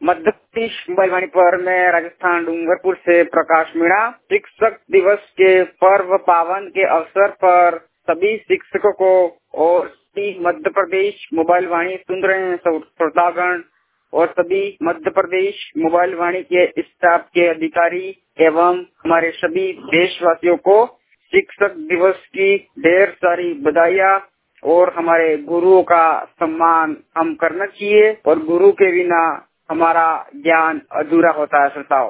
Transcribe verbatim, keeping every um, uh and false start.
Madhya Pradesh mobile वाणी पर मैं राजस्थान डूंगरपुर से प्रकाश मीणा। शिक्षक दिवस के पर्व पावन के अवसर पर सभी शिक्षकों को और सभी मध्य प्रदेश मोबाइल वाणी सुन रहे हैं श्रोतागण और सभी मध्य प्रदेश मोबाइल वाणी के स्टाफ के अधिकारी एवं हमारे सभी देशवासियों को शिक्षक दिवस की ढेर सारी बधाइयाँ। और हमारे गुरुओं का सम्मान हम करना चाहिए और गुरु के बिना हमारा ज्ञान अधूरा होता है। श्रोताओं,